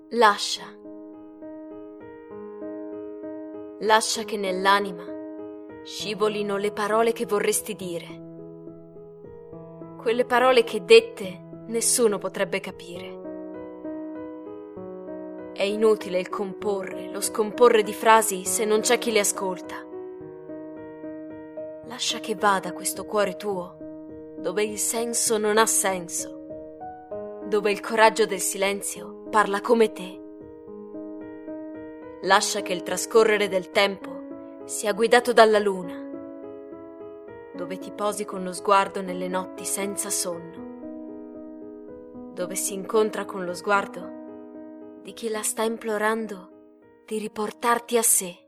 Lascia. Lascia che nell'anima scivolino le parole che vorresti dire. Quelle parole che dette nessuno potrebbe capire. È inutile il comporre, lo scomporre di frasi se non c'è chi le ascolta. Lascia che vada questo cuore tuo, dove il senso non ha senso, dove il coraggio del silenzio parla come te. Lascia che il trascorrere del tempo sia guidato dalla luna, dove ti posi con lo sguardo nelle notti senza sonno, dove si incontra con lo sguardo di chi la sta implorando di riportarti a sé.